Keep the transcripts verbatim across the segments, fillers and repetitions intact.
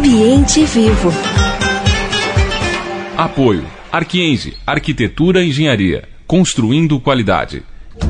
Ambiente Vivo. Apoio Arquiense, Arquitetura e Engenharia, construindo qualidade.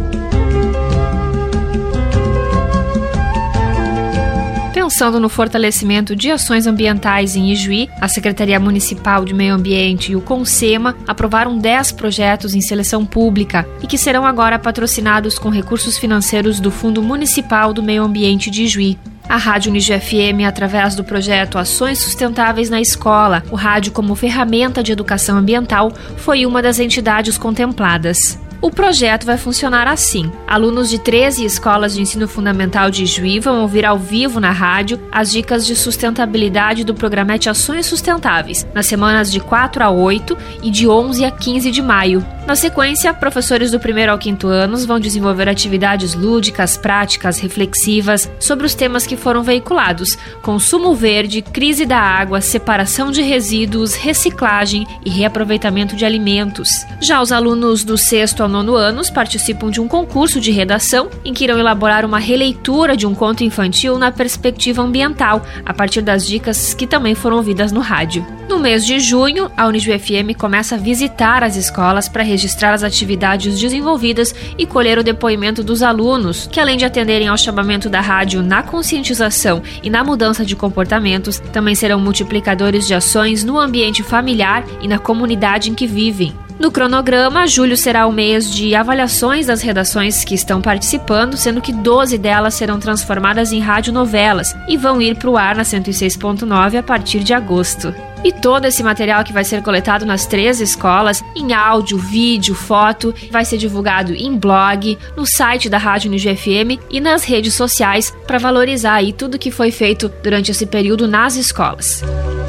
Pensando no fortalecimento de ações ambientais em Ijuí, a Secretaria Municipal de Meio Ambiente e o CONSEMA aprovaram dez projetos em seleção pública e que serão agora patrocinados com recursos financeiros do Fundo Municipal do Meio Ambiente de Ijuí. A Rádio Unijuí F M, através do projeto Ações Sustentáveis na Escola, o rádio como ferramenta de educação ambiental, foi uma das entidades contempladas. O projeto vai funcionar assim. Alunos de treze escolas de ensino fundamental de Ijuí vão ouvir ao vivo na rádio as dicas de sustentabilidade do Programete Ações Sustentáveis, nas semanas de quatro a oito e de onze a quinze de maio. Na sequência, professores do primeiro ao quinto anos vão desenvolver atividades lúdicas, práticas, reflexivas sobre os temas que foram veiculados: consumo verde, crise da água, separação de resíduos, reciclagem e reaproveitamento de alimentos. Já os alunos do sexto ao nono anos participam de um concurso de redação em que irão elaborar uma releitura de um conto infantil na perspectiva ambiental, a partir das dicas que também foram ouvidas no rádio. No mês de junho, a Unijuí F M começa a visitar as escolas para registrar as atividades desenvolvidas e colher o depoimento dos alunos, que além de atenderem ao chamamento da rádio na conscientização e na mudança de comportamentos, também serão multiplicadores de ações no ambiente familiar e na comunidade em que vivem. No cronograma, julho será o mês de avaliações das redações que estão participando, sendo que doze delas serão transformadas em radionovelas e vão ir para o ar na cento e seis ponto nove a partir de agosto. E todo esse material que vai ser coletado nas três escolas, em áudio, vídeo, foto, vai ser divulgado em blog, no site da Rádio Unijuí F M e nas redes sociais para valorizar aí tudo que foi feito durante esse período nas escolas.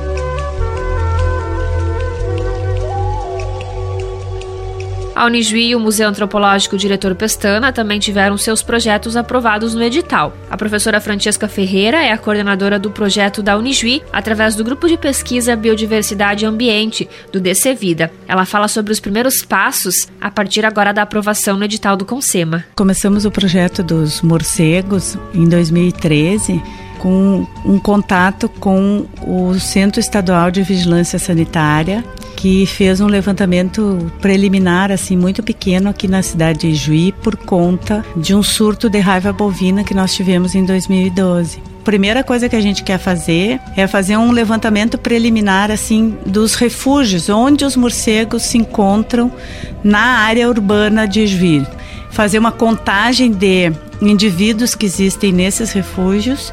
A Unijuí e o Museu Antropológico Diretor Pestana também tiveram seus projetos aprovados no edital. A professora Francesca Ferreira é a coordenadora do projeto da Unijuí, através do Grupo de Pesquisa Biodiversidade e Ambiente, do D C Vida. Ela fala sobre os primeiros passos a partir agora da aprovação no edital do CONSEMA. Começamos o projeto dos morcegos em dois mil e treze, com um contato com o Centro Estadual de Vigilância Sanitária, que fez um levantamento preliminar assim muito pequeno aqui na cidade de Ijuí por conta de um surto de raiva bovina que nós tivemos em dois mil e doze. A primeira coisa que a gente quer fazer é fazer um levantamento preliminar assim dos refúgios onde os morcegos se encontram na área urbana de Ijuí. Fazer uma contagem de indivíduos que existem nesses refúgios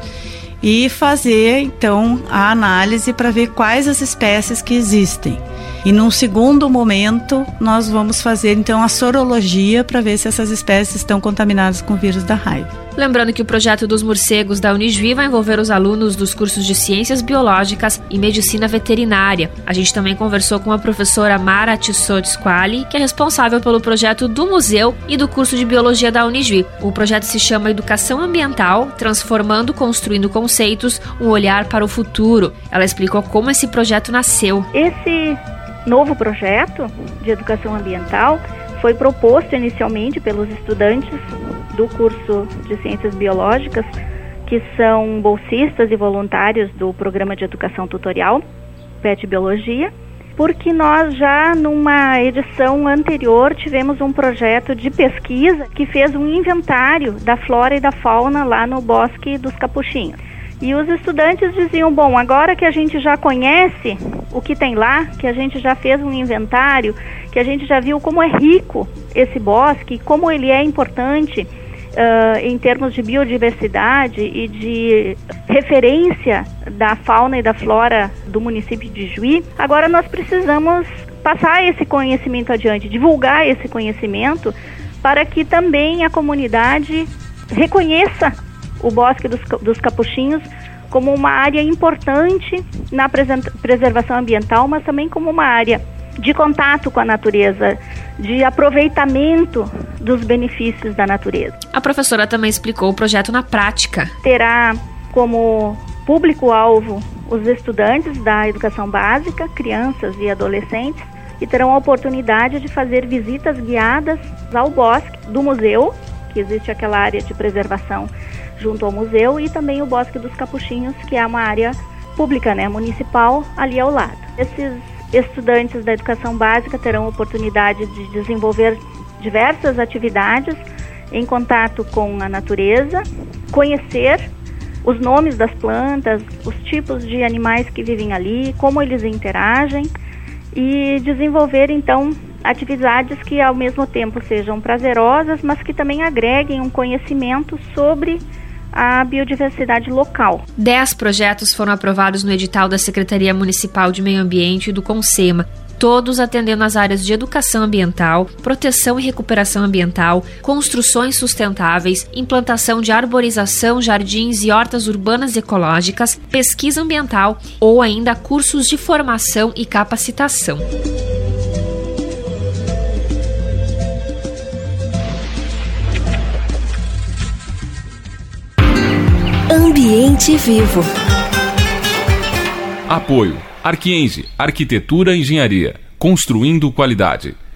e fazer então a análise para ver quais as espécies que existem. E num segundo momento nós vamos fazer então a sorologia para ver se essas espécies estão contaminadas com o vírus da raiva. Lembrando que o projeto dos morcegos da Unijuí vai envolver os alunos dos cursos de Ciências Biológicas e Medicina Veterinária. A gente também conversou com a professora Mara Tissot Squali, que é responsável pelo projeto do museu e do curso de Biologia da Unijuí. O projeto se chama Educação Ambiental, Transformando, Construindo Conceitos, um olhar para o futuro. Ela explicou como esse projeto nasceu. Esse novo projeto de educação ambiental foi proposto inicialmente pelos estudantes do curso de Ciências Biológicas, que são bolsistas e voluntários do Programa de Educação Tutorial, P E T Biologia, porque nós já numa edição anterior tivemos um projeto de pesquisa que fez um inventário da flora e da fauna lá no Bosque dos Capuchinhos. E os estudantes diziam, bom, agora que a gente já conhece o que tem lá, que a gente já fez um inventário, que a gente já viu como é rico esse bosque, como ele é importante uh, em termos de biodiversidade e de referência da fauna e da flora do município de Ijuí, agora nós precisamos passar esse conhecimento adiante, divulgar esse conhecimento para que também a comunidade reconheça o Bosque dos, dos Capuchinhos como uma área importante na preservação ambiental, mas também como uma área de contato com a natureza, de aproveitamento dos benefícios da natureza. A professora também explicou o projeto na prática. Terá como público-alvo os estudantes da educação básica, crianças e adolescentes, e terão a oportunidade de fazer visitas guiadas ao bosque do museu, que existe aquela área de preservação junto ao museu, e também o Bosque dos Capuchinhos, que é uma área pública, né, municipal, ali ao lado. Esses estudantes da educação básica terão oportunidade de desenvolver diversas atividades em contato com a natureza, conhecer os nomes das plantas, os tipos de animais que vivem ali, como eles interagem e desenvolver então atividades que ao mesmo tempo sejam prazerosas, mas que também agreguem um conhecimento sobre a biodiversidade local. Dez projetos foram aprovados no edital da Secretaria Municipal de Meio Ambiente e do CONSEMA, todos atendendo às áreas de educação ambiental, proteção e recuperação ambiental, construções sustentáveis, implantação de arborização, jardins e hortas urbanas ecológicas, pesquisa ambiental ou ainda cursos de formação e capacitação. Ambiente Vivo. Apoio Arquiense, Arquitetura e Engenharia, construindo qualidade.